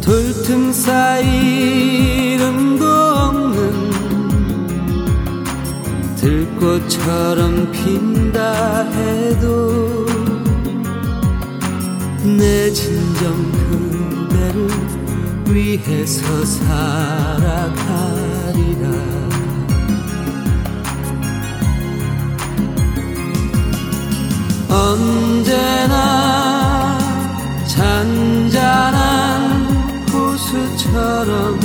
돌틈 사이 이름도 없는 들꽃처럼 핀다 해도 내 진정 그대를 위해서 살아가리라. 언제나 잔잔한 호수처럼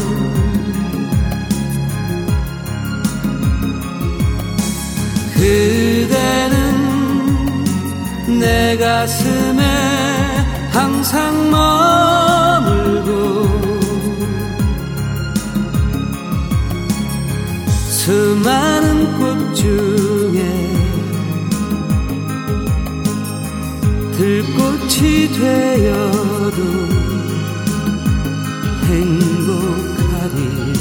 그대는 내 가슴에 항상 머물고 수많은 꽃 중에 들꽃이 되어도 행복하리.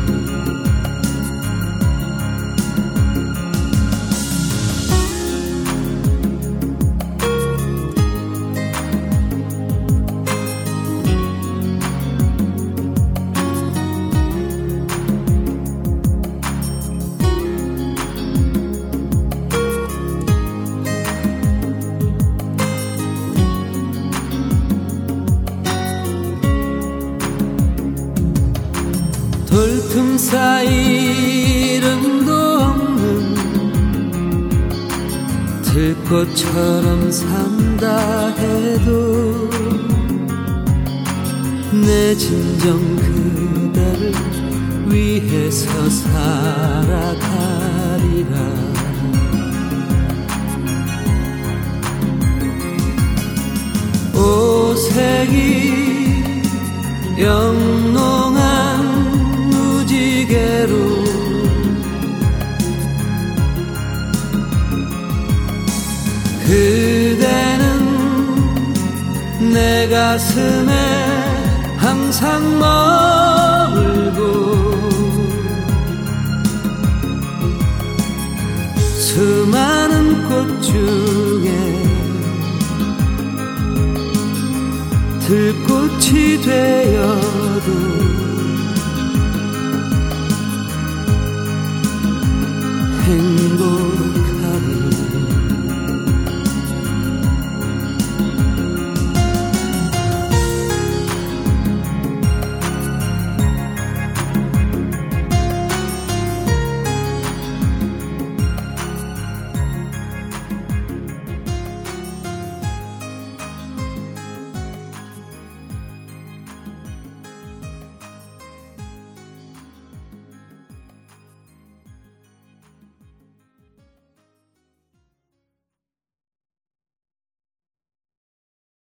돌틈 사이 이름도 없는 들꽃처럼 산다 해도 내 진정 그대를 위해서 살아가리라. 오색이 영롱한 무지개로 그대는 내 가슴에 항상 머물고 수많은 꽃 중에 들꽃이 되어도